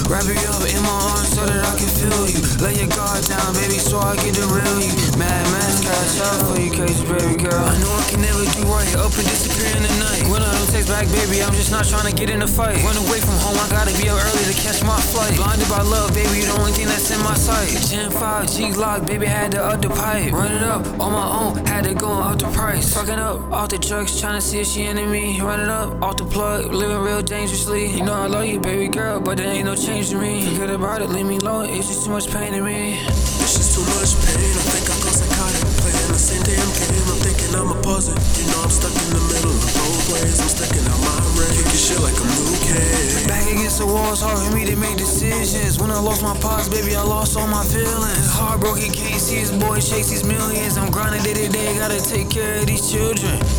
Wrap it up in my arms so that I can feel you. Lay your guard down, baby, so I get the real you. Mad Max, cash out for you, crazy baby girl. I know I can never do right, up and disappear in the night. When I don't text back, baby, I'm just not trying to get in a fight. Run away from home, I gotta be up early to catch my flight. Blinded by love, baby, the only thing that's in my sight. Gen 5, G-Lock, baby, had to up the pipe. Run it up on my own, had to go up the price. Fucking up off the drugs, trying to see if she into me. Run it up off the plug, living real dangerously. You know I love you, baby girl, but there ain't no change to me. Forget about it, leave me alone, it's just too much pain to me. It's just too much pain, I think I go psychotic. Playing the same damn game, I'm thinking I'ma pause it. You know I'm stuck in the middle of both ways, I'm sticking out my range. Kicking shit like a new kid. Back against the wall, it's hard for me to make decisions. When I lost my pops, baby, I lost all my feelings. Heartbroken, can't see his boy chase these millions. I'm grinding day to day, gotta take care of these children.